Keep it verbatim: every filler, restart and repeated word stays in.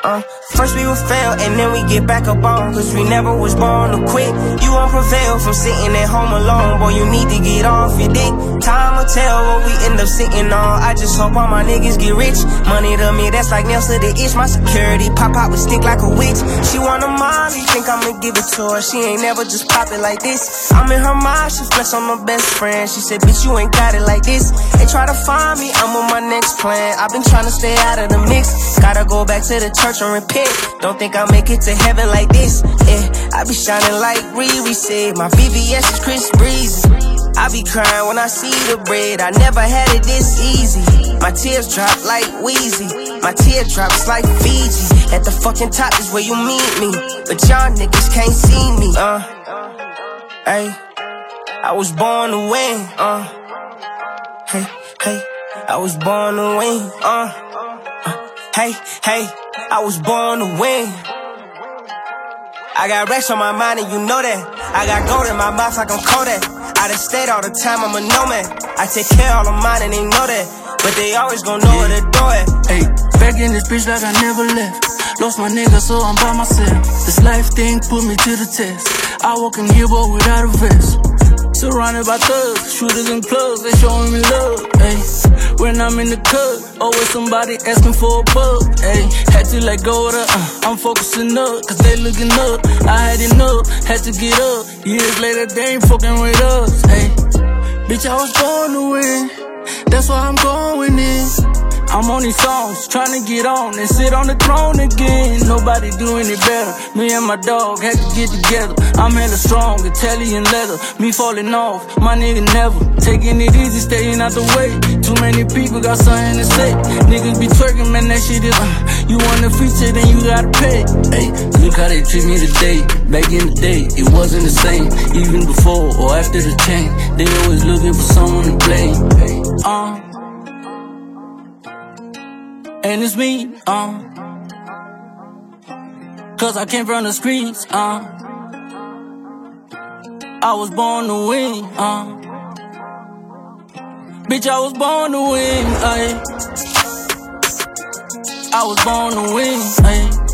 Uh, first we would fail and then we get back up on, cause we never was born to quit. You won't prevail from sitting at home alone. Boy, you need to get off your dick. Time will tell what we end up sitting on. I just hope all my niggas get rich. Money to me, that's like nails to the itch. My security pop out with stick like a witch. She want a mommy, think I'ma give it to her. She ain't never just pop it like this. I'm in her mind, she flex on my best friend. She said, bitch, you ain't got it like this. They try to find me, I'm on my next plan. I've been trying to stay out of the mix. Gotta go back to the church and repent. Don't think I'll make it to heaven like this. Yeah, I be shining like Riri said. My V V S is Chris Breezy. I be crying when I see the bread. I never had it this easy. My tears drop like Wheezy. My teardrops like Fiji. At the fucking top is where you meet me, but y'all niggas can't see me. Uh, hey, I was born to win. Uh, hey, hey, I was born to win. Uh, uh hey, hey, I was born to win. I got racks on my mind and you know that. I got gold in my mouth like I'm Kodak. Out of state all the time, I'm a nomad. I take care of all of mine and they know that, but they always gon' know where to do it. Hey, back in this bitch like I never left. Lost my nigga, so I'm by myself. This life thing put me to the test. I walk in here, but without a vest. Surrounded by thugs, shooters and plugs, they showing me love. Ay, when I'm in the cut, always somebody asking for a bug. Ay, had to let go of the, uh, I'm focusing up, cause they looking up. I had enough, had to get up. Years later, they ain't fucking with us. Ay, bitch, I was born to win. That's why I'm going in. I'm on these songs, tryna get on and sit on the throne again. Nobody doing it better. Me and my dog had to get together. I'm hella strong, Italian leather. Me falling off, my nigga never. Taking it easy, staying out the way. Too many people got something to say. Niggas be twerking, man, that shit is uh, you want a feature, then you gotta pay. Hey, look how they treat me today. Back in the day, it wasn't the same. Even before or after the change, they always looking for someone to blame. Hey, uh and it's me, uh cause I came from the streets, uh I was born to win, uh bitch, I was born to win, ay. I was born to win, ay.